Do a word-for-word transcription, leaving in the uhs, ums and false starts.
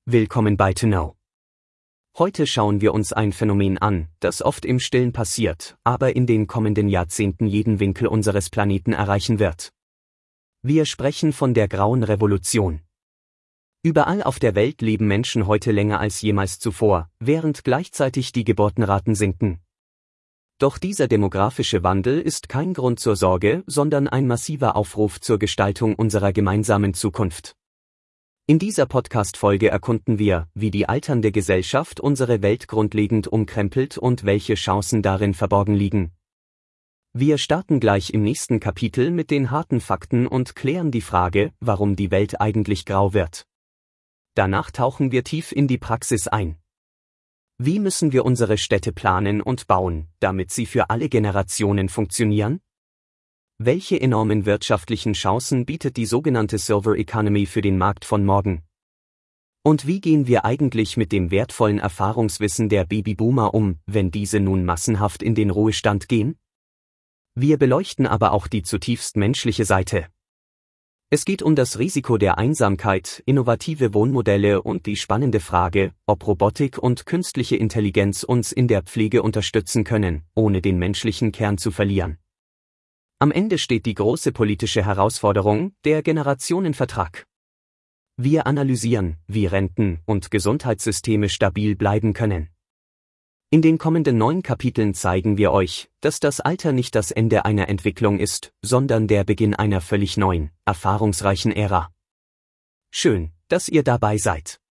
Willkommen bei To Know. Heute schauen wir uns ein Phänomen an, das oft im Stillen passiert, aber in den kommenden Jahrzehnten jeden Winkel unseres Planeten erreichen wird. Wir sprechen von der Grauen Revolution. Überall auf der Welt leben Menschen heute länger als jemals zuvor, während gleichzeitig die Geburtenraten sinken. Doch dieser demografische Wandel ist kein Grund zur Sorge, sondern ein massiver Aufruf zur Gestaltung unserer gemeinsamen Zukunft. In dieser Podcast-Folge erkunden wir, wie die alternde Gesellschaft unsere Welt grundlegend umkrempelt und welche Chancen darin verborgen liegen. Wir starten gleich im nächsten Kapitel mit den harten Fakten und klären die Frage, warum die Welt eigentlich grau wird. Danach tauchen wir tief in die Praxis ein. Wie müssen wir unsere Städte planen und bauen, damit sie für alle Generationen funktionieren? Welche enormen wirtschaftlichen Chancen bietet die sogenannte Silver Economy für den Markt von morgen? Und wie gehen wir eigentlich mit dem wertvollen Erfahrungswissen der Babyboomer um, wenn diese nun massenhaft in den Ruhestand gehen? Wir beleuchten aber auch die zutiefst menschliche Seite. Es geht um das Risiko der Einsamkeit, innovative Wohnmodelle und die spannende Frage, ob Robotik und künstliche Intelligenz uns in der Pflege unterstützen können, ohne den menschlichen Kern zu verlieren. Am Ende steht die große politische Herausforderung, der Generationenvertrag. Wir analysieren, wie Renten- und Gesundheitssysteme stabil bleiben können. In den kommenden neun Kapiteln zeigen wir euch, dass das Alter nicht das Ende einer Entwicklung ist, sondern der Beginn einer völlig neuen, erfahrungsreichen Ära. Schön, dass ihr dabei seid.